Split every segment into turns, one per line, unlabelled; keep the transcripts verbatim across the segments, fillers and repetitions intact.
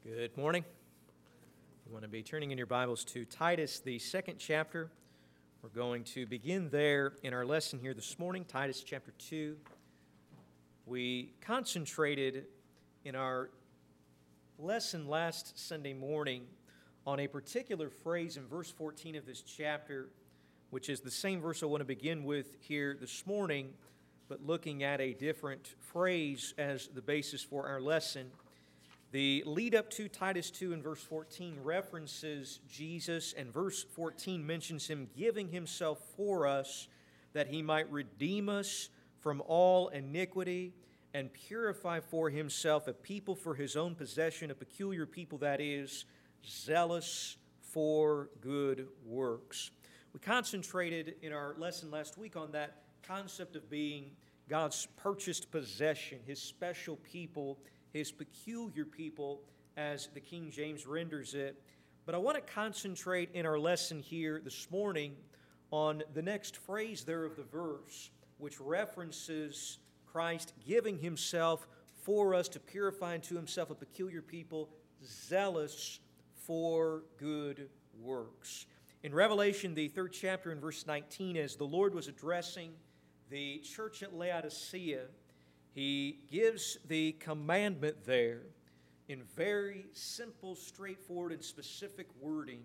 Good morning. You want to be turning in your Bibles to Titus, the second chapter. We're going to begin there in our lesson here this morning, Titus chapter two. We concentrated in our lesson last Sunday morning on a particular phrase in verse fourteen of this chapter, which is the same verse I want to begin with here this morning, but looking at a different phrase as the basis for our lesson. The lead up to Titus two in verse fourteen references Jesus, and verse fourteen mentions Him giving Himself for us that He might redeem us from all iniquity and purify for Himself a people for His own possession, a peculiar people that is zealous for good works. We concentrated in our lesson last week on that concept of being God's purchased possession, His special people, His peculiar people, as the King James renders it. But I want to concentrate in our lesson here this morning on the next phrase there of the verse, which references Christ giving Himself for us to purify unto Himself a peculiar people, zealous for good works. In Revelation, the third chapter in verse nineteen, as the Lord was addressing the church at Laodicea, He gives the commandment there in very simple, straightforward, and specific wording,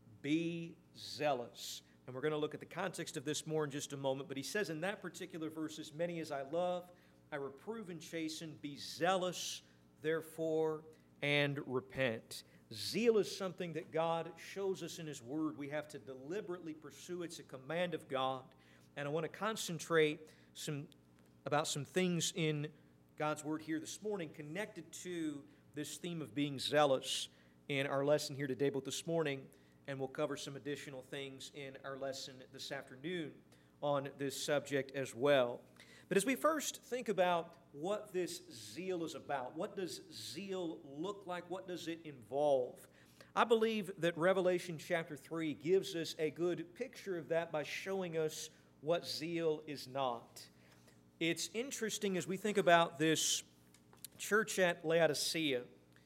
be zealous. And we're going to look at the context of this more in just a moment, but He says in that particular verse, as many as I love, I reprove and chasten, be zealous, therefore, and repent. Zeal is something that God shows us in His Word. We have to deliberately pursue. It's a command of God. And I want to concentrate some about some things in God's Word here this morning connected to this theme of being zealous in our lesson here today, but this morning, and we'll cover some additional things in our lesson this afternoon on this subject as well. But as we first think about what this zeal is about, what does zeal look like? What does it involve? I believe that Revelation chapter three gives us a good picture of that by showing us what zeal is not. It's interesting as we think about this church at Laodicea.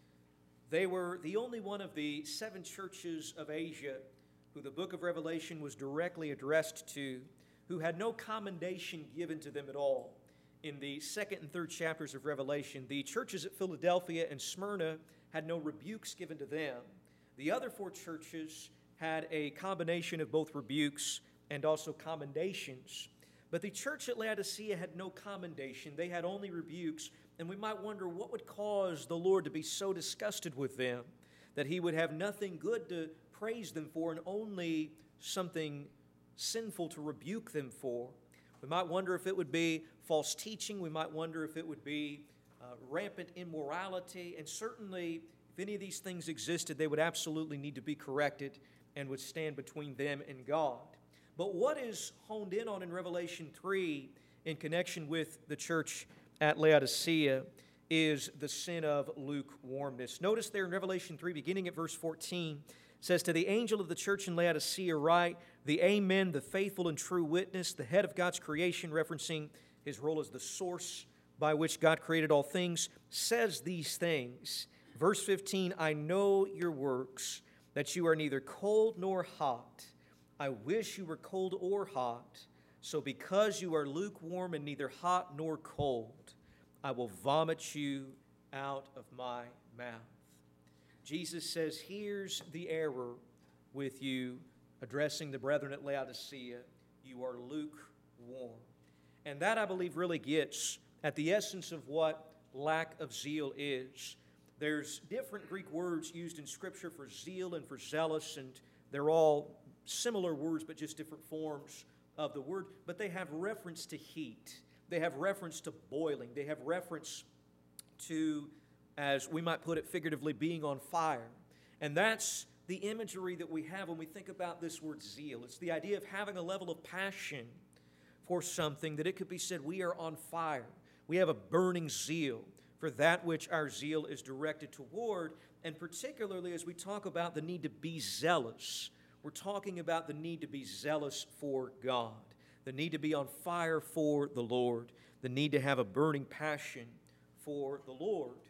They were the only one of the seven churches of Asia who the book of Revelation was directly addressed to, who had no commendation given to them at all. In the second and third chapters of Revelation, the churches at Philadelphia and Smyrna had no rebukes given to them. The other four churches had a combination of both rebukes and also commendations. But the church at Laodicea had no commendation. They had only rebukes. And we might wonder what would cause the Lord to be so disgusted with them that He would have nothing good to praise them for and only something sinful to rebuke them for. We might wonder if it would be false teaching. We might wonder if it would be uh, rampant immorality. And certainly, if any of these things existed, they would absolutely need to be corrected and would stand between them and God. But what is honed in on in Revelation three in connection with the church at Laodicea is the sin of lukewarmness. Notice there in Revelation three, beginning at verse fourteen, it says, to the angel of the church in Laodicea write, the Amen, the faithful and true witness, the head of God's creation, referencing His role as the source by which God created all things, says these things. Verse fifteen, I know your works, that you are neither cold nor hot. I wish you were cold or hot. So because you are lukewarm and neither hot nor cold, I will vomit you out of my mouth. Jesus says, here's the error with you, addressing the brethren at Laodicea. You are lukewarm. And that, I believe, really gets at the essence of what lack of zeal is. There's different Greek words used in Scripture for zeal and for zealous, and they're all similar words, but just different forms of the word. But they have reference to heat. They have reference to boiling. They have reference to, as we might put it figuratively, being on fire. And that's the imagery that we have when we think about this word zeal. It's the idea of having a level of passion for something that it could be said we are on fire. We have a burning zeal for that which our zeal is directed toward. And particularly as we talk about the need to be zealous, we're talking about the need to be zealous for God, the need to be on fire for the Lord, the need to have a burning passion for the Lord.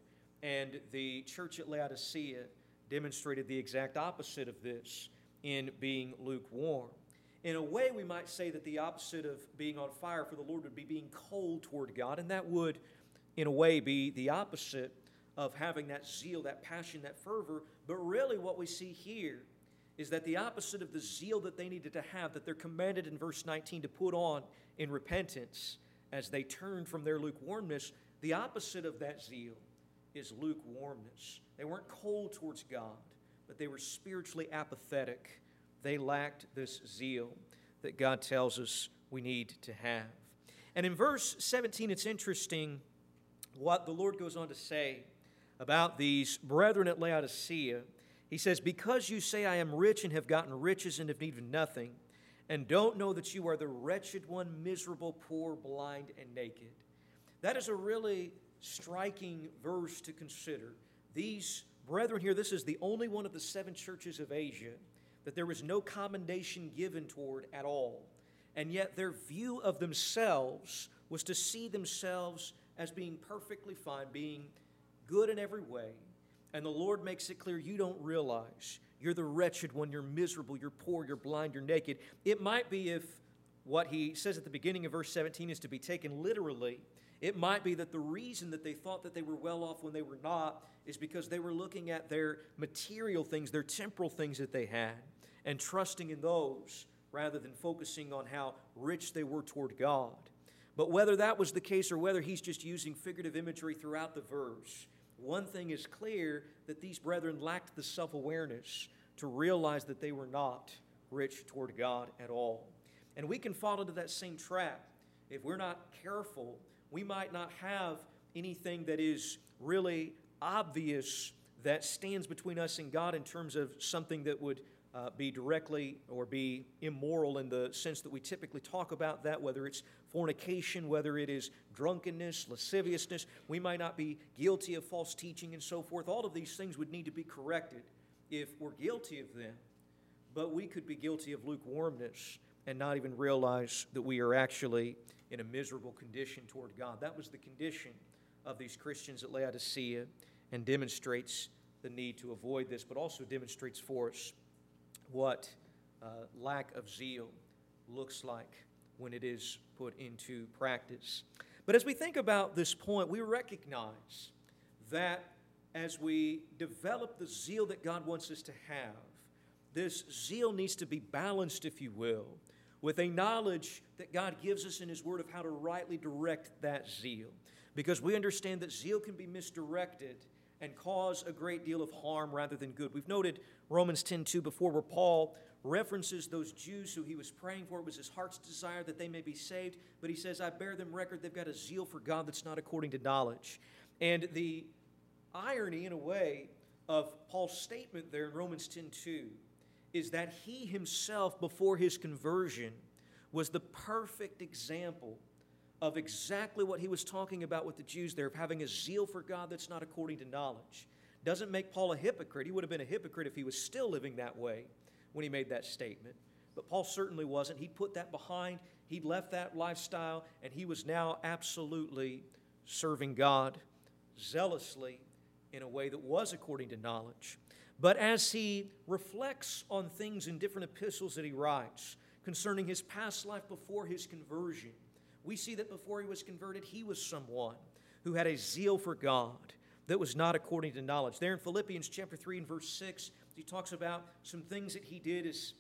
And the church at Laodicea demonstrated the exact opposite of this in being lukewarm. In a way, we might say that the opposite of being on fire for the Lord would be being cold toward God, and that would, in a way, be the opposite of having that zeal, that passion, that fervor. But really what we see here is that the opposite of the zeal that they needed to have, that they're commanded in verse nineteen to put on in repentance as they turn from their lukewarmness, the opposite of that zeal is lukewarmness. They weren't cold towards God, but they were spiritually apathetic. They lacked this zeal that God tells us we need to have. And in verse seventeen, it's interesting what the Lord goes on to say about these brethren at Laodicea. He says, because you say I am rich and have gotten riches and have needed nothing, and don't know that you are the wretched one, miserable, poor, blind, and naked. That is a really striking verse to consider. These brethren here, this is the only one of the seven churches of Asia that there was no commendation given toward at all. And yet their view of themselves was to see themselves as being perfectly fine, being good in every way. And the Lord makes it clear, you don't realize you're the wretched one, you're miserable, you're poor, you're blind, you're naked. It might be, if what he says at the beginning of verse seventeen is to be taken literally, it might be that the reason that they thought that they were well off when they were not is because they were looking at their material things, their temporal things that they had, and trusting in those rather than focusing on how rich they were toward God. But whether that was the case or whether he's just using figurative imagery throughout the verse, one thing is clear, that these brethren lacked the self-awareness to realize that they were not rich toward God at all. And we can fall into that same trap. If we're not careful, we might not have anything that is really obvious that stands between us and God in terms of something that would uh, be directly or be immoral in the sense that we typically talk about that, whether it's fornication, whether it is drunkenness, lasciviousness. We might not be guilty of false teaching and so forth. All of these things would need to be corrected if we're guilty of them. But we could be guilty of lukewarmness and not even realize that we are actually in a miserable condition toward God. That was the condition of these Christians at Laodicea, and demonstrates the need to avoid this, but also demonstrates for us what uh, lack of zeal looks like when it is put into practice. But as we think about this point, we recognize that as we develop the zeal that God wants us to have, this zeal needs to be balanced, if you will, with a knowledge that God gives us in His Word of how to rightly direct that zeal. Because we understand that zeal can be misdirected and cause a great deal of harm rather than good. We've noted Romans ten two before, where Paul references those Jews who he was praying for. It was his heart's desire that they may be saved. But he says, I bear them record they've got a zeal for God that's not according to knowledge. And the irony, in a way, of Paul's statement there in Romans ten two is that he himself, before his conversion, was the perfect example of exactly what he was talking about with the Jews there, of having a zeal for God that's not according to knowledge. Doesn't make Paul a hypocrite. He would have been a hypocrite if he was still living that way when he made that statement. But Paul certainly wasn't. He'd put that behind. He'd left that lifestyle, and he was now absolutely serving God zealously in a way that was according to knowledge. But as he reflects on things in different epistles that he writes concerning his past life before his conversion, we see that before he was converted, he was someone who had a zeal for God that was not according to knowledge. There in Philippians chapter three and verse six, he talks about some things that he did as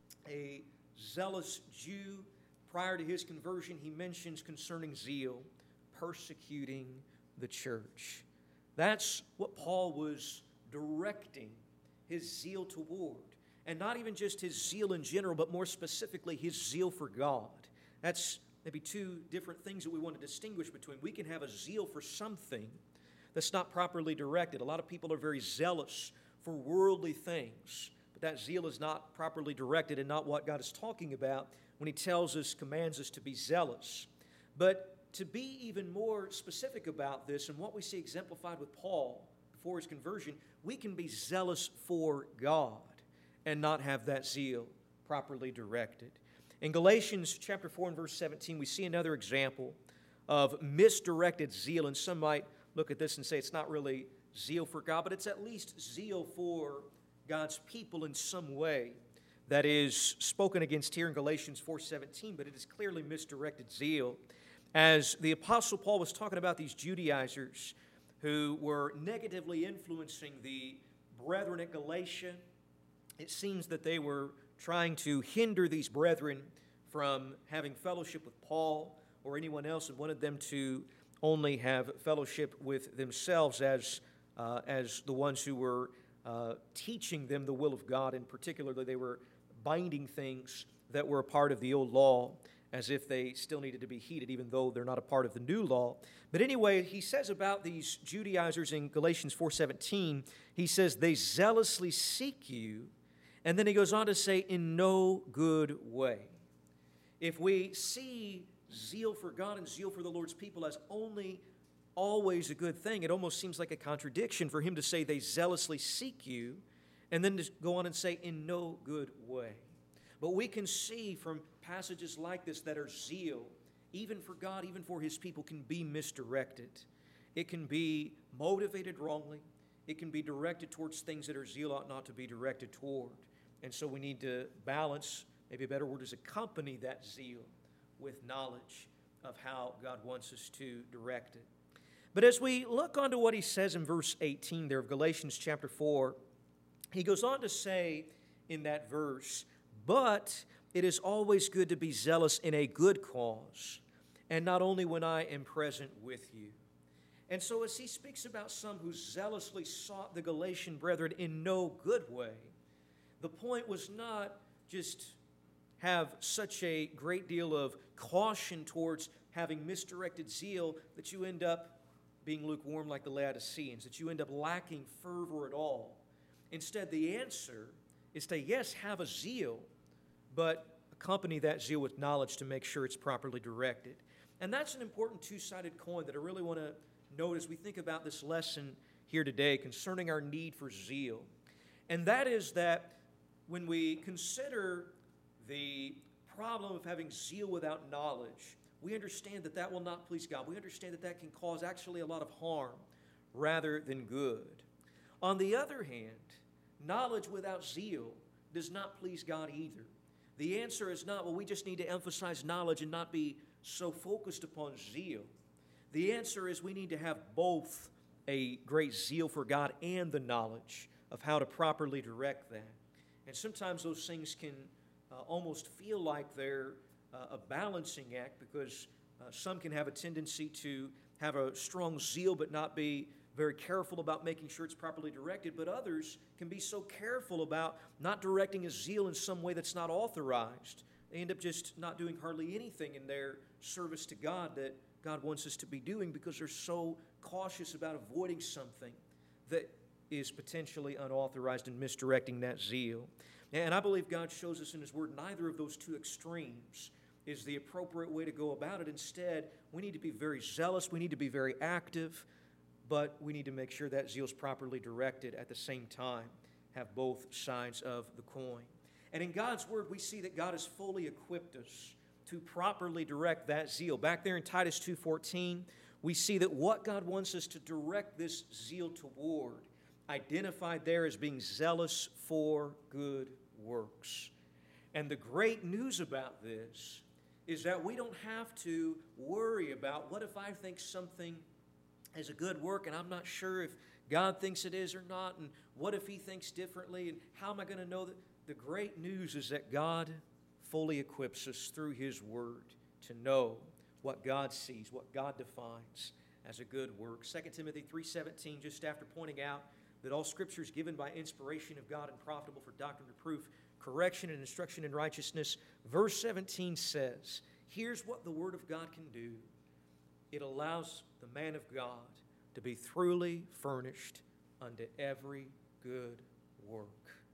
a zealous Jew prior to his conversion. He mentions concerning zeal, persecuting the church. That's what Paul was directing his zeal toward. And not even just his zeal in general, but more specifically his zeal for God. That's maybe two different things that we want to distinguish between. We can have a zeal for something that's not properly directed. A lot of people are very zealous for worldly things, but that zeal is not properly directed and not what God is talking about when He tells us, commands us to be zealous. But to be even more specific about this, and what we see exemplified with Paul before his conversion, we can be zealous for God and not have that zeal properly directed. In Galatians chapter four and verse seventeen, we see another example of misdirected zeal, and some might look at this and say it's not really zeal for God, but it's at least zeal for God's people in some way that is spoken against here in Galatians four seventeen, but it is clearly misdirected zeal. As the Apostle Paul was talking about these Judaizers who were negatively influencing the brethren at Galatia, it seems that they were trying to hinder these brethren from having fellowship with Paul or anyone else, and wanted them to only have fellowship with themselves as, uh, as the ones who were uh, teaching them the will of God. In particular, they were binding things that were a part of the old law as if they still needed to be heeded, even though they're not a part of the new law. But anyway, he says about these Judaizers in Galatians four seventeen, he says, they zealously seek you, and then he goes on to say, in no good way. If we see zeal for God and zeal for the Lord's people as only always a good thing, it almost seems like a contradiction for him to say they zealously seek you, and then to go on and say, in no good way. But we can see from passages like this that our zeal, even for God, even for His people, can be misdirected. It can be motivated wrongly. It can be directed towards things that our zeal ought not to be directed toward. And so we need to balance, maybe a better word is accompany that zeal with knowledge of how God wants us to direct it. But as we look onto what he says in verse eighteen there of Galatians chapter four, he goes on to say in that verse, but it is always good to be zealous in a good cause, and not only when I am present with you. And so as he speaks about some who zealously sought the Galatian brethren in no good way, the point was not just have such a great deal of caution towards having misdirected zeal that you end up being lukewarm like the Laodiceans, that you end up lacking fervor at all. Instead, the answer is to, yes, have a zeal, but accompany that zeal with knowledge to make sure it's properly directed. And that's an important two-sided coin that I really want to note as we think about this lesson here today concerning our need for zeal. And that is that when we consider the problem of having zeal without knowledge, we understand that that will not please God. We understand that that can cause actually a lot of harm rather than good. On the other hand, knowledge without zeal does not please God either. The answer is not, well, we just need to emphasize knowledge and not be so focused upon zeal. The answer is we need to have both a great zeal for God and the knowledge of how to properly direct that. And sometimes those things can uh, almost feel like they're uh, a balancing act, because uh, some can have a tendency to have a strong zeal but not be very careful about making sure it's properly directed, but others can be so careful about not directing a zeal in some way that's not authorized. They end up just not doing hardly anything in their service to God that God wants us to be doing, because they're so cautious about avoiding something that is potentially unauthorized and misdirecting that zeal. And I believe God shows us in His Word neither of those two extremes is the appropriate way to go about it. Instead, we need to be very zealous, we need to be very active, but we need to make sure that zeal is properly directed at the same time, have both sides of the coin. And in God's Word, we see that God has fully equipped us to properly direct that zeal. Back there in Titus two fourteen, we see that what God wants us to direct this zeal toward, identified there as being zealous for good works. And the great news about this is that we don't have to worry about, what if I think something is a good work and I'm not sure if God thinks it is or not, and what if He thinks differently, and how am I going to know that? The great news is that God fully equips us through His Word to know what God sees, what God defines as a good work. Second Timothy three seventeen, just after pointing out that all Scripture is given by inspiration of God and profitable for doctrine, reproof, correction, and instruction in righteousness, verse seventeen says, here's what the Word of God can do. It allows the man of God to be truly furnished unto every good work.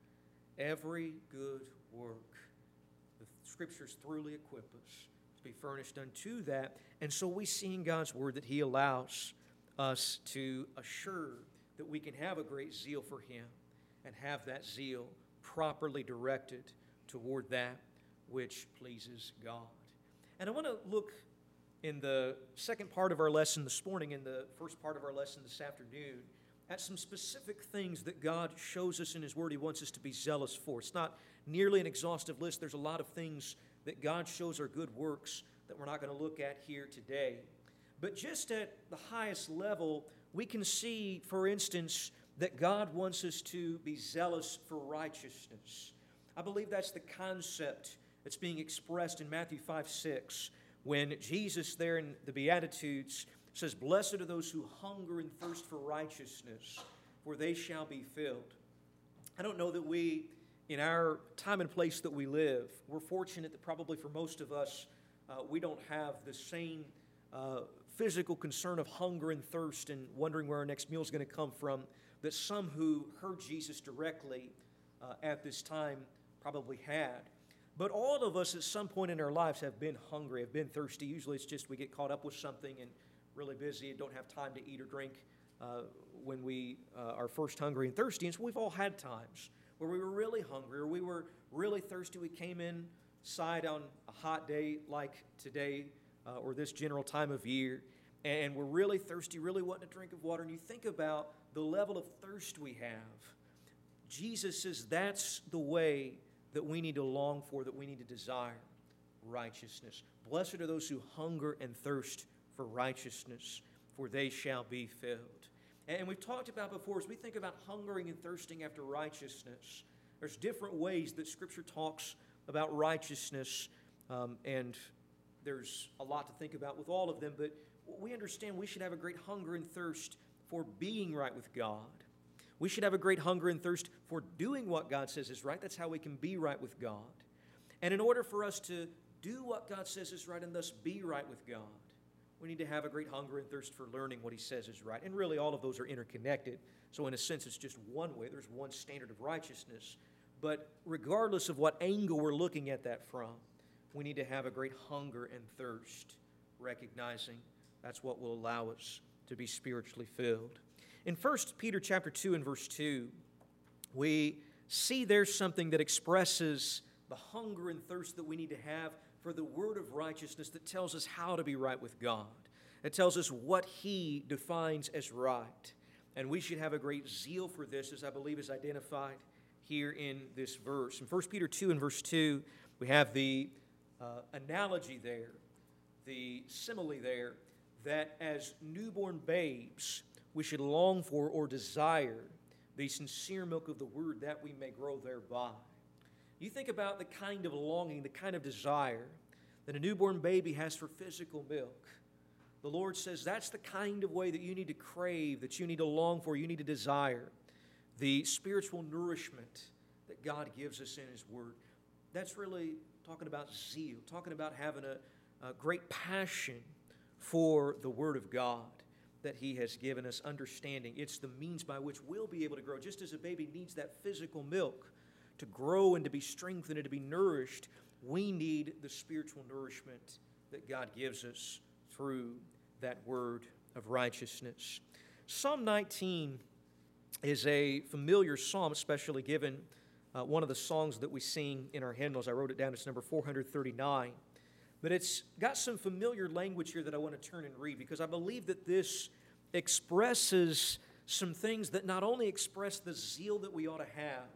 Every good work. The Scriptures thoroughly equip us to be furnished unto that. And so we see in God's Word that He allows us to assure that we can have a great zeal for Him and have that zeal properly directed toward that which pleases God. And I want to look in the second part of our lesson this morning, in the first part of our lesson this afternoon, at some specific things that God shows us in His Word He wants us to be zealous for. It's not nearly an exhaustive list. There's a lot of things that God shows are good works that we're not going to look at here today. But just at the highest level, we can see, for instance, that God wants us to be zealous for righteousness. I believe that's the concept that's being expressed in Matthew five six, when Jesus there in the Beatitudes says, "Blessed are those who hunger and thirst for righteousness, for they shall be filled." I don't know that we, in our time and place that we live, we're fortunate that probably for most of us, uh, we don't have the same uh, physical concern of hunger and thirst and wondering where our next meal is going to come from that some who heard Jesus directly uh, at this time probably had. But all of us at some point in our lives have been hungry, have been thirsty. Usually it's just we get caught up with something and really busy and don't have time to eat or drink uh, when we uh, are first hungry and thirsty. And so we've all had times where we were really hungry or we were really thirsty. We came inside on a hot day like today uh, or this general time of year, and we're really thirsty, really wanting a drink of water. And you think about the level of thirst we have. Jesus says that's the way that we need to long for, that we need to desire righteousness. Blessed are those who hunger and thirst for righteousness, for they shall be filled. And we've talked about before, as we think about hungering and thirsting after righteousness, there's different ways that Scripture talks about righteousness, um, and there's a lot to think about with all of them, but we understand we should have a great hunger and thirst for being right with God. We should have a great hunger and thirst for doing what God says is right. That's how we can be right with God. And in order for us to do what God says is right and thus be right with God, we need to have a great hunger and thirst for learning what He says is right. And really all of those are interconnected. So in a sense, it's just one way. There's one standard of righteousness. But regardless of what angle we're looking at that from, we need to have a great hunger and thirst, recognizing that's what will allow us to be spiritually filled. In First Peter chapter two and verse two, we see there's something that expresses the hunger and thirst that we need to have for the word of righteousness that tells us how to be right with God. It tells us what He defines as right. And we should have a great zeal for this, as I believe is identified here in this verse. In First Peter two and verse two, we have the uh, analogy there, the simile there, that as newborn babes, we should long for or desire the sincere milk of the Word that we may grow thereby. You think about the kind of longing, the kind of desire that a newborn baby has for physical milk. The Lord says that's the kind of way that you need to crave, that you need to long for, you need to desire the spiritual nourishment that God gives us in His Word. That's really talking about zeal, talking about having a, a great passion for the Word of God that He has given us, understanding. It's the means by which we'll be able to grow. Just as a baby needs that physical milk to grow and to be strengthened and to be nourished, we need the spiritual nourishment that God gives us through that word of righteousness. Psalm nineteen is a familiar psalm, especially given uh, one of the songs that we sing in our hymnals. I wrote it down. It's number four hundred thirty-nine. But it's got some familiar language here that I want to turn and read, because I believe that this expresses some things that not only express the zeal that we ought to have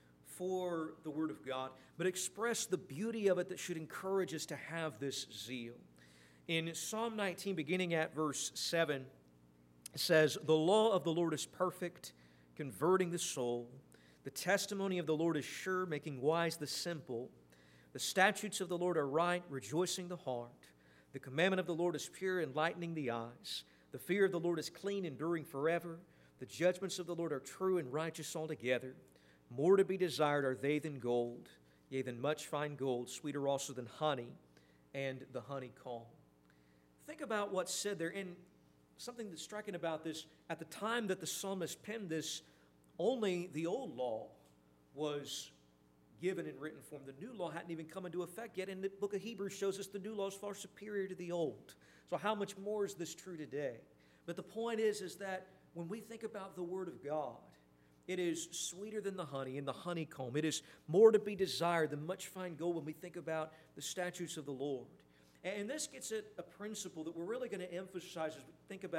for the Word of God, but express the beauty of it that should encourage us to have this zeal. In Psalm nineteen, beginning at verse seven, it says, "The law of the Lord is perfect, converting the soul. The testimony of the Lord is sure, making wise the simple. The statutes of the Lord are right, rejoicing the heart. The commandment of the Lord is pure, enlightening the eyes. The fear of the Lord is clean, enduring forever. The judgments of the Lord are true and righteous altogether. More to be desired are they than gold, yea, than much fine gold, sweeter also than honey and the honeycomb." Think about what's said there. And something that's striking about this, at the time that the psalmist penned this, only the old law was given in written form. The new law hadn't even come into effect yet, and the book of Hebrews shows us the new law is far superior to the old. So how much more is this true today? But the point is, is that when we think about the Word of God, it is sweeter than the honey and the honeycomb. It is more to be desired than much fine gold when we think about the statutes of the Lord. And this gets at a principle that we're really going to emphasize as we think about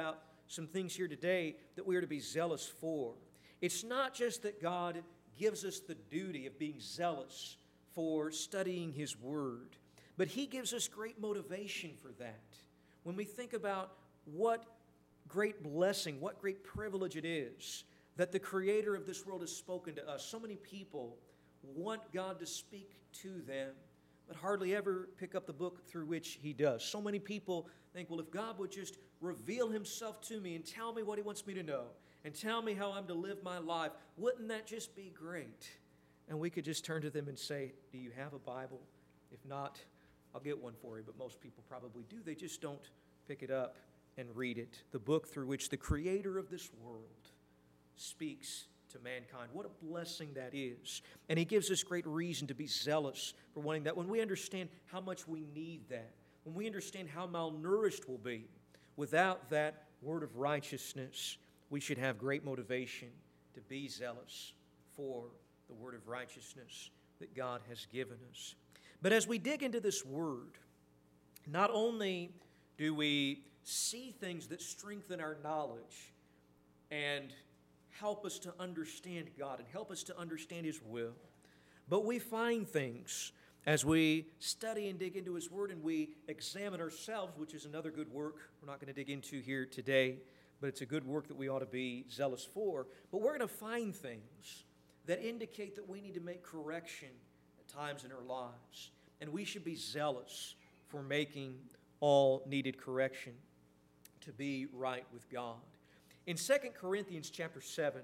some things here today that we are to be zealous for. It's not just that God gives us the duty of being zealous for studying His Word, but He gives us great motivation for that. When we think about what great blessing, what great privilege it is that the Creator of this world has spoken to us. So many people want God to speak to them, but hardly ever pick up the book through which He does. So many people think, well, if God would just reveal Himself to me and tell me what He wants me to know and tell me how I'm to live my life, wouldn't that just be great? And we could just turn to them and say, do you have a Bible? If not, I'll get one for you, but most people probably do. They just don't pick it up and read it. The book through which the Creator of this world speaks to mankind. What a blessing that is. And He gives us great reason to be zealous for wanting that. When we understand how much we need that, when we understand how malnourished we'll be without that word of righteousness, we should have great motivation to be zealous for the word of righteousness that God has given us. But as we dig into this word, not only do we see things that strengthen our knowledge and help us to understand God and help us to understand His will, but we find things as we study and dig into His Word and we examine ourselves, which is another good work we're not going to dig into here today, but it's a good work that we ought to be zealous for. But we're going to find things that indicate that we need to make correction at times in our lives, and we should be zealous for making all needed correction to be right with God. In Second Corinthians chapter seven,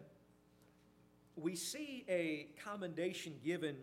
we see a commendation given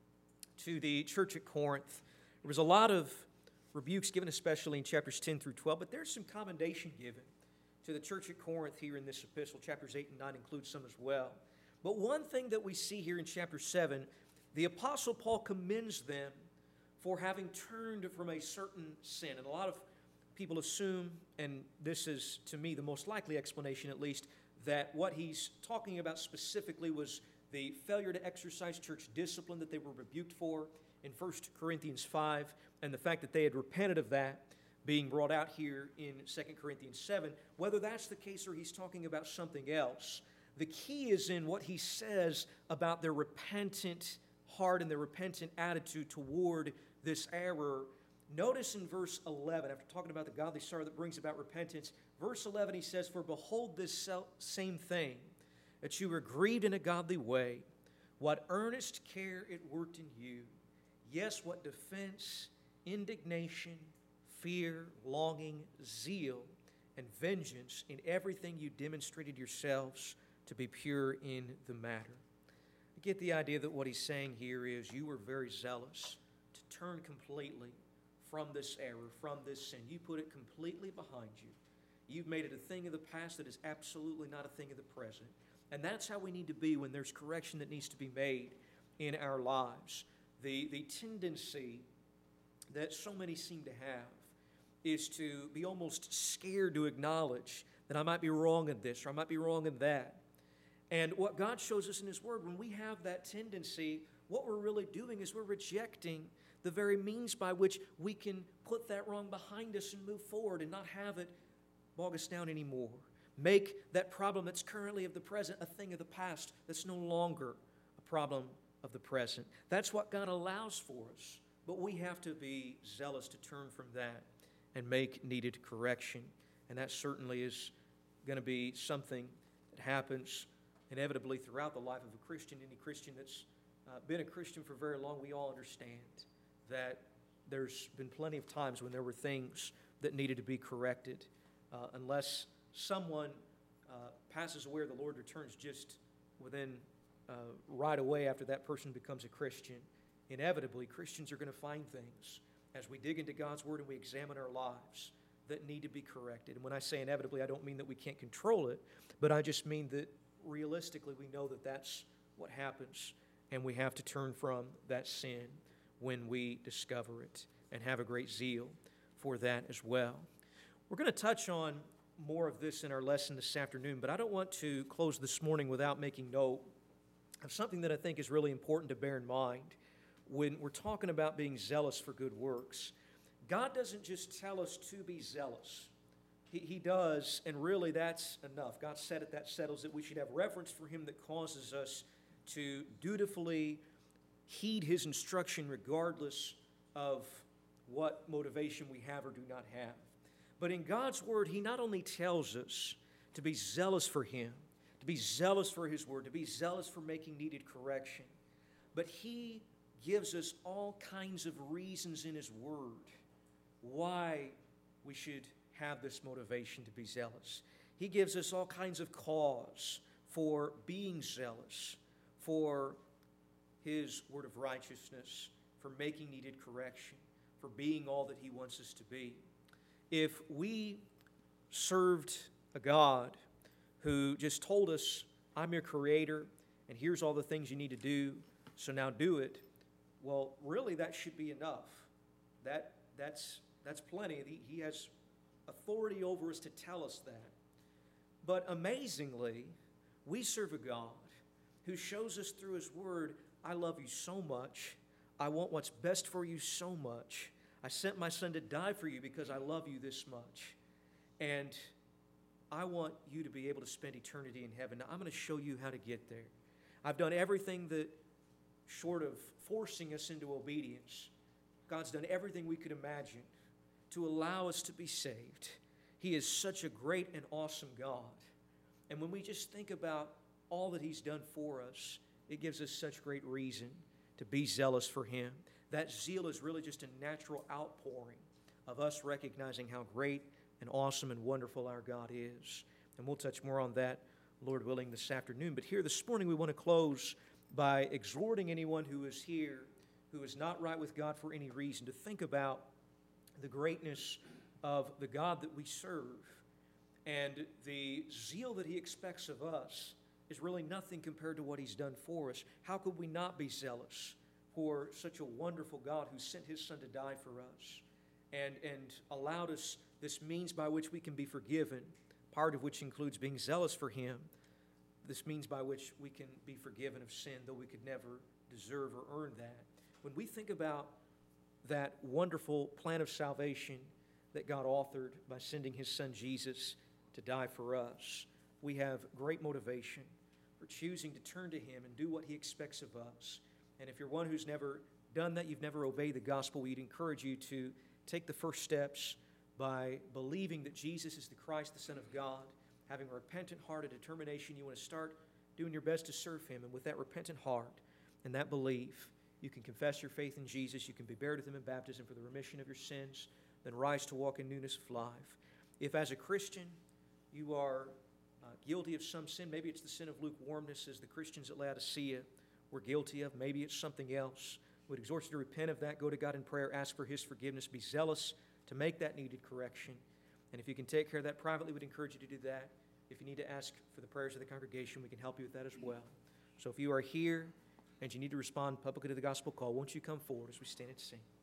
to the church at Corinth. There was a lot of rebukes given, especially in chapters ten through twelve, but there's some commendation given to the church at Corinth here in this epistle. Chapters eight and nine include some as well. But one thing that we see here in chapter seven, the Apostle Paul commends them for having turned from a certain sin. And a lot of people assume, and this is to me the most likely explanation at least, that what he's talking about specifically was the failure to exercise church discipline that they were rebuked for in First Corinthians five, and the fact that they had repented of that being brought out here in Second Corinthians seven. Whether that's the case or he's talking about something else, the key is in what he says about their repentant heart and their repentant attitude toward this error. Notice in verse eleven, after talking about the godly sorrow that brings about repentance, verse eleven he says, "For behold this same thing, that you were grieved in a godly way, what earnest care it worked in you. Yes, what defense, indignation, fear, longing, zeal, and vengeance in everything you demonstrated yourselves to be pure in the matter." I get the idea that what he's saying here is you were very zealous to turn completely from this error, from this sin. You put it completely behind you. You've made it a thing of the past that is absolutely not a thing of the present. And that's how we need to be when there's correction that needs to be made in our lives. The, the tendency that so many seem to have is to be almost scared to acknowledge that I might be wrong in this or I might be wrong in that. And what God shows us in His Word, when we have that tendency, what we're really doing is we're rejecting the very means by which we can put that wrong behind us and move forward and not have it bog us down anymore. Make that problem that's currently of the present a thing of the past that's no longer a problem of the present. That's what God allows for us. But we have to be zealous to turn from that and make needed correction. And that certainly is going to be something that happens inevitably throughout the life of a Christian. Any Christian that's uh, been a Christian for very long, we all understand that there's been plenty of times when there were things that needed to be corrected. Uh, unless someone uh, passes away or the Lord returns just within uh, right away after that person becomes a Christian, inevitably Christians are going to find things as we dig into God's Word and we examine our lives that need to be corrected. And when I say inevitably, I don't mean that we can't control it, but I just mean that realistically we know that that's what happens, and we have to turn from that sin when we discover it and have a great zeal for that as well. We're going to touch on more of this in our lesson this afternoon, but I don't want to close this morning without making note of something that I think is really important to bear in mind when we're talking about being zealous for good works. God doesn't just tell us to be zealous. He, he does, and really that's enough. God said it, that settles it. We should have reverence for Him that causes us to dutifully heed His instruction regardless of what motivation we have or do not have. But in God's Word, He not only tells us to be zealous for Him, to be zealous for His Word, to be zealous for making needed correction, but He gives us all kinds of reasons in His Word why we should have this motivation to be zealous. He gives us all kinds of cause for being zealous, for His word of righteousness, for making needed correction, for being all that He wants us to be. If we served a God who just told us, I'm your creator, and here's all the things you need to do, so now do it, well, really that should be enough. That, that's, that's plenty. He, he has authority over us to tell us that. But amazingly, we serve a God who shows us through His Word, I love you so much. I want what's best for you so much. I sent my Son to die for you because I love you this much. And I want you to be able to spend eternity in heaven. Now, I'm going to show you how to get there. I've done everything that, short of forcing us into obedience, God's done everything we could imagine to allow us to be saved. He is such a great and awesome God. And when we just think about all that He's done for us, it gives us such great reason to be zealous for Him. That zeal is really just a natural outpouring of us recognizing how great and awesome and wonderful our God is. And we'll touch more on that, Lord willing, this afternoon. But here this morning we want to close by exhorting anyone who is here who is not right with God for any reason to think about the greatness of the God that we serve. And the zeal that He expects of us is really nothing compared to what He's done for us. How could we not be zealous for such a wonderful God who sent His Son to die for us and, and allowed us this means by which we can be forgiven, part of which includes being zealous for Him, this means by which we can be forgiven of sin, though we could never deserve or earn that. When we think about that wonderful plan of salvation that God authored by sending His Son Jesus to die for us, we have great motivation for choosing to turn to Him and do what He expects of us. And if you're one who's never done that, you've never obeyed the gospel, we'd encourage you to take the first steps by believing that Jesus is the Christ, the Son of God, having a repentant heart, a determination. You want to start doing your best to serve Him. And with that repentant heart and that belief, you can confess your faith in Jesus. You can be buried with Him in baptism for the remission of your sins, then rise to walk in newness of life. If as a Christian you are uh, guilty of some sin, maybe it's the sin of lukewarmness as the Christians at Laodicea were guilty of, maybe it's something else, we'd exhort you to repent of that, go to God in prayer, ask for His forgiveness, be zealous to make that needed correction. And if you can take care of that privately, we'd encourage you to do that. If you need to ask for the prayers of the congregation, we can help you with that as well. So if you are here and you need to respond publicly to the gospel call, won't you come forward as we stand and sing?